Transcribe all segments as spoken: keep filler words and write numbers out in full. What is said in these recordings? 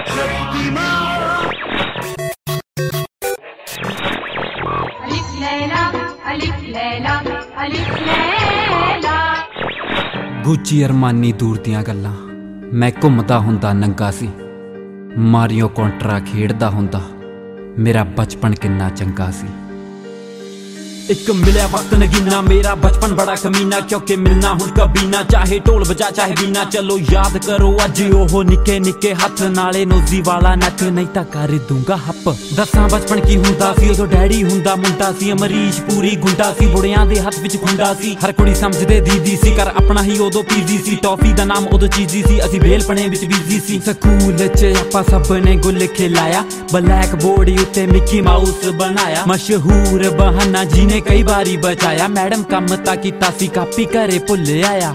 ਗੁੱਚੀ ਅਰਮਾਨੀ ਦੂਰ ਦੀਆਂ ਗੱਲਾਂ ਮੈਂ ਘੁੰਮਦਾ ਹੁੰਦਾ ਨੰਗਾ ਸੀ। ਮਾਰੀਓ ਕੌਂਟਰਾ ਖੇਡਦਾ ਹੁੰਦਾ, ਮੇਰਾ ਬਚਪਨ ਕਿੰਨਾ ਚੰਗਾ ਸੀ। एक मिले वक्त नगीना मेरा बचपन बड़ा कमीना, क्योंकि मिलना हुण कभी ना, चाहे ढोल बजा चाहे बीना। चलो याद करो अज ओहो निके निके हथ नाले नोजी वाला नच, नहीं तां कर दूंगा हप। दसां बचपन की हुंदा सी, उदों डैडी हुंदा मुंडा सी, अमरीश पूरी गुंडा सी, बुढ़ियां दे हथ विच खुंडा सी। हर कुड़ी समझदे दीदी सी, कर अपना ही उदों पीजी सी। टॉफी दा नाम उदों चीजी सी, असीं बेलपणे विच बीजी सी। स्कूल च आपां सब ने गुल खिलाया, ब्लैक बोर्ड उत्ते मिकी माउस बनाया। मशहूर बहाना जी ने कई बारी बचाया, मैडम कम ता कीता सी कापी घरे भुल आया।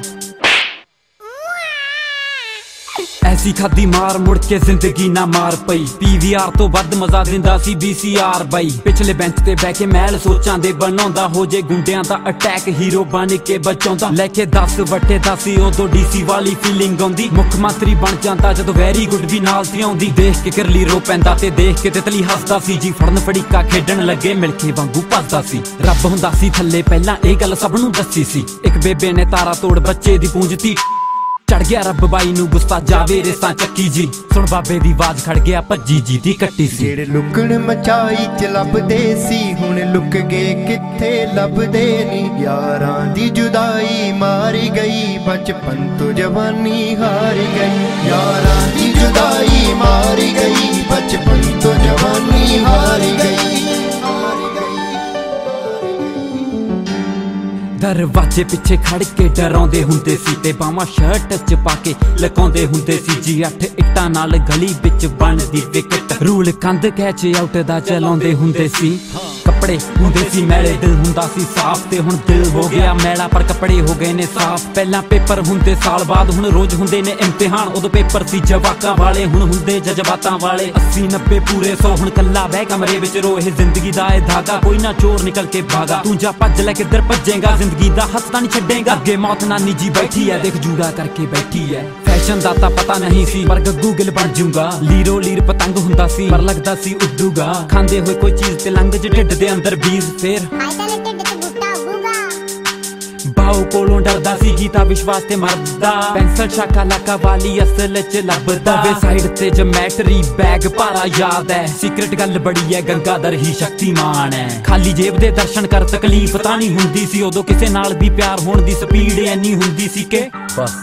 ऐसी खादी मार मुड़ के जिंदगी ना मार पई, पीवीआर तो वध मजा दिंदा सी बीसीआर बाई। पिछले बेंच ते बैठ के महल सोचां दे बनाउंदा, हो जे गुंडियां दा अटैक हीरो बन के बचाउंदा। लेके दस वटे दस उदों डीसी वाली फीलिंग आउंदी, मुख मंत्री बन जांदा जदों वैरी गुड भी नाल ती आउंदी। देख के करली रो पैंदा ते देख के तितली हसदा सी जी, फड़न फड़ीका खेडण लगे मिलके वांगू भसदा सी। रब हुंदा सी थल्ले पहलां इह गल सब नूं दस्सी सी, एक बेबे ने तारा तोड़ बच्चे दी पूंजती। चढ़ गया रब बाई नू गुस्सा जावे रेसां चक्की जी, सुन बाबे दी आवाज खड़ गया भज्जी जी दी कट्टी सी। जेड़े लुकण मचाई च लभदे सी, हुण लुक गए किथे लभदे नी। यारां दी जुदाई मारी गई, बचपन तो जवानी हारी गई। यारां दी जुदाई मारी गई, बचपन तो जवानी हारी गई। दरवाजे पिछे खड़ के डराउंदे हुंदे सी, ते बावां शर्ट च पाके लकाउंदे हुंदे सी जी। अठ इट्टां नाल गली विच बनदी विकेट, रूल कंध कैच आउट दा चलाउंदे हुंदे सी। कपड़े हुंदे सी मैले दिल हुंदा सी साफ, ते हुण दिल हो गया मैला पर कपड़े हो गए ने साफ। पहलां पेपर हुंदे साल बाद, हुण रोज हुंदे ने इम्तिहान। उदों पेपर सी जवाकां वाले, हुण हुंदे जज्बातां वाले। अस्सी नब्बे पूरे सौ, हुण कल्ला बह कमरे विच रोए जिंदगी दा ए धागा। कोई ना चोर निकल के भागा, तू जा भज लै किधर भजेगा, जिंदगी दा हसता नहीं छड्डेगा। अगे मौत नानी जी बैठी है, देख जूड़ा करके बैठी है। फैशन दा तां पता नहीं सी, पर गग्गू गिल बन जूंगा। लीरो लीर पतंग हुंदा सी, पर लगदा सी उड्डूगा। खांदे होए कोई चीज ते लंघ ज ढिड दे अंदर बीज, फेर बाऊ कोलों डरदा सी गीता विश्वास ते मरदा। पेंसिल शाखा लाका वाली असल च लभदा, वे साइड ते जमैट्री बैग भारा याद है। सीक्रेट गल बड़ी है, गंगाधर ही शक्तिमान है। खाली जेब दे दर्शन कर तकलीफ तां नहीं हुंदी सी, उदों किसे नाल भी प्यार होण दी स्पीड इन्नी हुंदी सी के बस।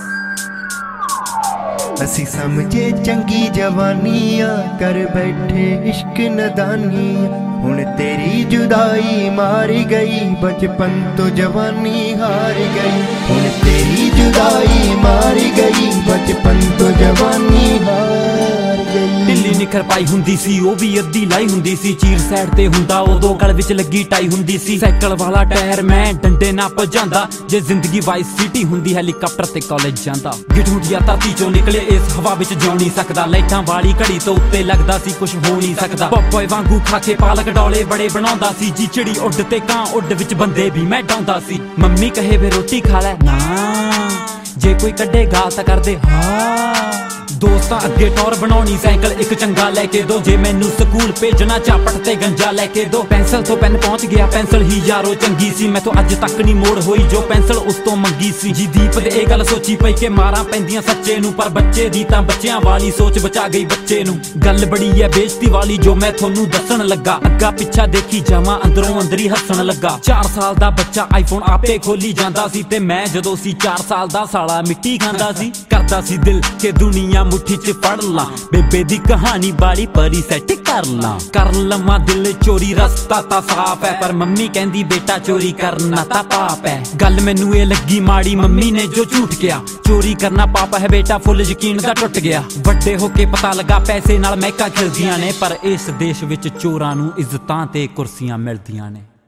असी समझे चंगी जवानियां, कर बैठे इश्क नदानियां। हुण तेरी जुदाई मारी गई, बचपन तो जवानी हारी गई। हुण तेरी जुदाई मारी गई, बचपन तो जवानी हार गई। ढिल्ली निखर पाई हुंदी सी, ओ भी अद्धी लाई हुंदी सी। चीर साइड ते हुंदा उदों गल विच लगी टाई हुंदी सी। साइकल वाला टायर मैं डंडे ना भजांदा, जे जिंदगी वाइस सिटी हुंदी हैलीकाप्टर ते कॉलेज जांदा। गिठूटिया धरती चों निकले इस हवा विच जिउ नहीं सकदा। लाइटां वाली घड़ी तो उत्ते लगदा सी कुछ हो नहीं सकदा। पॉपॉय वांगू खा के पालक डोले बड़े बनाउंदा सी जी। चिड़ी उड्ड ते कां उड्ड विच बंदे भी मैं डाउंदा सी। मम्मी कहे वे रोटी खा लै ना, जे कोई कड्डे गाल तां कर दे हाँ। दोस्तां अगे टौर बनाउणी, साइकिल एक चंगा लैके दो। जे मैनू स्कूल भेजना चापट ते गंजा लैके दो। पेंसिल तो पेन पहुंच गया, पेंसिल ही यारो चंगी सी। मैं तो अज तक नहीं मोड़ होई जो पेंसिल उस तो मंगी सी जी। दीप ते ए गल सोची पई के मारां पैंदियां सच्चे नू, पर बच्चे दी तां बच्चियां वाली सोच बचा गई बच्चे नू। गल बड़ी है बेइज्जती वाली जो मैं थोनू दस्सण लगा, अग्गा पिछा देखी जावां अंदरों अंदरी हस्सण लगा। चार साल दा बच्चा आईफोन आपे खोली जांदा सी, ते मैं जदों सी चार साल दा साला मिट्टी खांदा सी। करदा सी दिल के दुनिया मुट्ठी च फड़ ला, बेबे दी कहानी बाड़ी परी सैट कर ला। कर लवां दिल चोरी रस्ता ता साफ है, पर मम्मी कहंदी बेटा चोरी करना ता पाप है। गल मैनू ये लगी माड़ी, मम्मी ने जो झूठ किया। चोरी करना पाप है बेटा, फुल यकीन दा टुट गया। वड्डे होके पता लगा पैसे नाल महका खिलदियां ने, पर इस देश विच चोरां नू इज्जतां ते कुर्सियां मिलदियां ने।